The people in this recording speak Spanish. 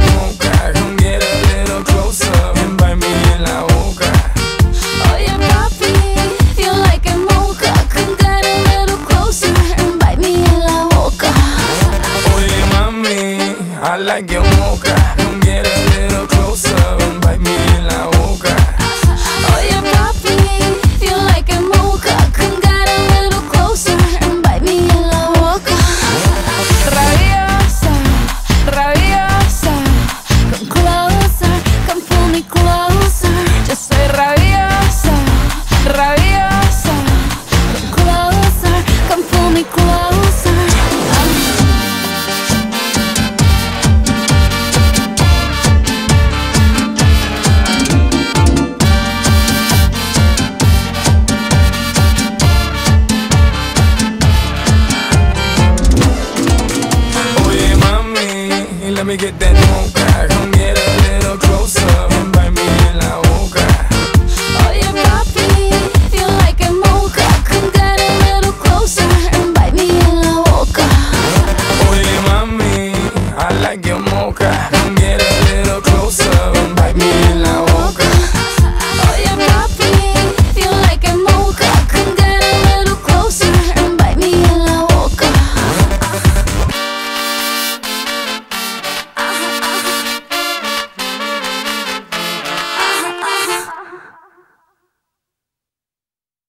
mocha. Come get a little closer and bite me en la boca. Oye papi, you like it mocha. Come get a little closer and bite me en la boca. Oye mami, I like your mocha. Come get a little closer and bite me en la boca. Oye papi, you like it mocha. Come get a little closer and bite me en la boca. Rabiosa, rabiosa, come closer, come pull me closer. Yo soy rabiosa, rabiosa, come closer, come pull me closer. Oye mami, let me get that mocha. Come get